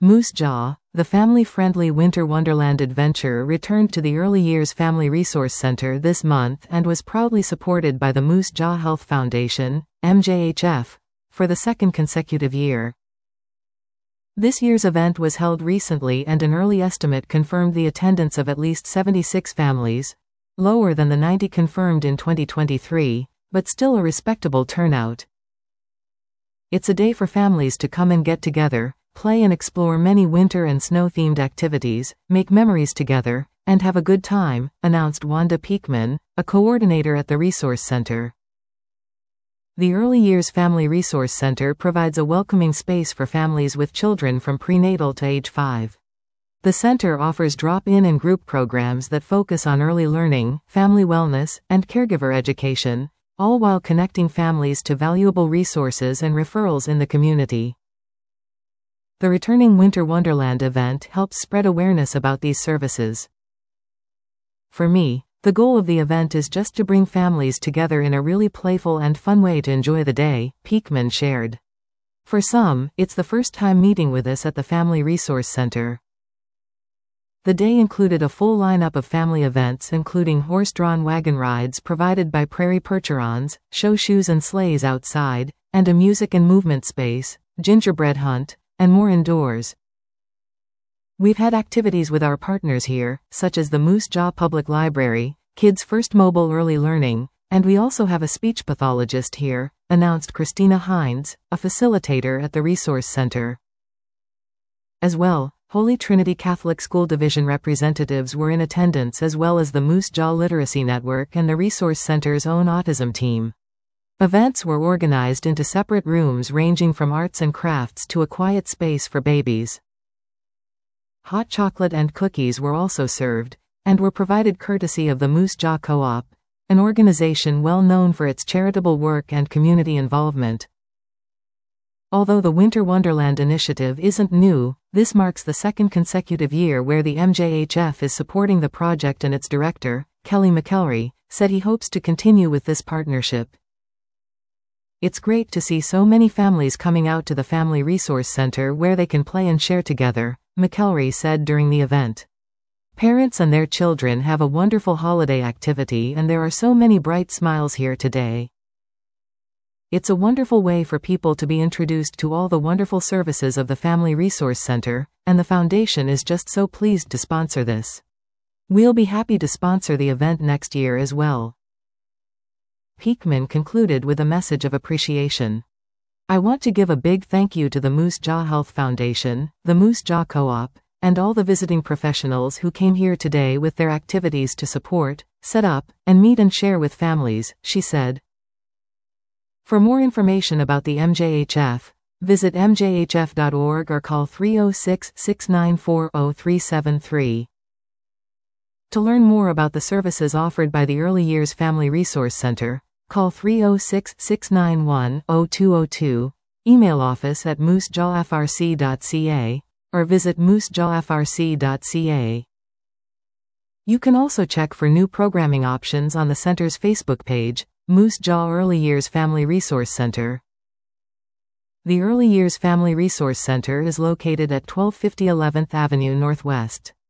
Moose Jaw, the family-friendly winter wonderland adventure returned to the Early Years Family Resource Center this month and was proudly supported by the Moose Jaw Health Foundation, MJHF, for the second consecutive year. This year's event was held recently and an early estimate confirmed the attendance of at least 76 families, lower than the 90 confirmed in 2023, but still a respectable turnout. It's a day for families to come and get together, play and explore many winter and snow-themed activities, make memories together, and have a good time, announced Wanda Peakman, a coordinator at the Resource Center. The Early Years Family Resource Center provides a welcoming space for families with children from prenatal to age 5. The center offers drop-in and group programs that focus on early learning, family wellness, and caregiver education, all while connecting families to valuable resources and referrals in the community. The returning Winter Wonderland event helps spread awareness about these services. For me, the goal of the event is just to bring families together in a really playful and fun way to enjoy the day, Peakman shared. For some, it's the first time meeting with us at the Family Resource Center. The day included a full lineup of family events including horse-drawn wagon rides provided by Prairie Percherons, show shoes and sleighs outside, and a music and movement space, gingerbread hunt, and more indoors. We've had activities with our partners here, such as the Moose Jaw Public Library, Kids First Mobile Early Learning, and we also have a speech pathologist here, announced Christina Hines, a facilitator at the Resource Center. As well, Holy Trinity Catholic School Division representatives were in attendance as well as the Moose Jaw Literacy Network and the Resource Center's own autism team. Events were organized into separate rooms ranging from arts and crafts to a quiet space for babies. Hot chocolate and cookies were also served, and were provided courtesy of the Moose Jaw Co-op, an organization well known for its charitable work and community involvement. Although the Winter Wonderland initiative isn't new, this marks the second consecutive year where the MJHF is supporting the project, and its director, Kelly McElry, said he hopes to continue with this partnership. It's great to see so many families coming out to the Family Resource Center where they can play and share together, McElry said during the event. Parents and their children have a wonderful holiday activity and there are so many bright smiles here today. It's a wonderful way for people to be introduced to all the wonderful services of the Family Resource Center, and the foundation is just so pleased to sponsor this. We'll be happy to sponsor the event next year as well. Peakman concluded with a message of appreciation. I want to give a big thank you to the Moose Jaw Health Foundation, the Moose Jaw Co-op, and all the visiting professionals who came here today with their activities to support, set up, and meet and share with families, she said. For more information about the MJHF, visit mjhf.org or call 306-694-0373. To learn more about the services offered by the Early Years Family Resource Center, call 306-691-0202, email office at moosejawfrc.ca, or visit moosejawfrc.ca. You can also check for new programming options on the center's Facebook page, Moose Jaw Early Years Family Resource Center. The Early Years Family Resource Center is located at 1250 11th Avenue Northwest.